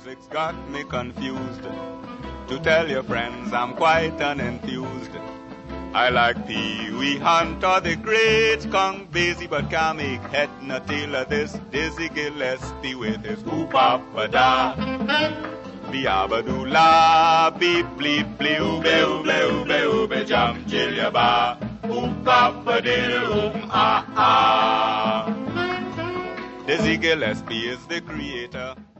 music's got me confused. To tell your friends I'm quite unenthused. I like Pee Wee Hunt or the great Skunk Basie, but can't make head nor tail of this Dizzy Gillespie with his oop-a-ba-da. Be-a-ba-doo-la, beep-bleep-blee, oobe-oobe-oobe-oobe, jam jill-ya-ba, oop-a-ba-diddle-oop-ah-ah. Dizzy Gillespie is the creator.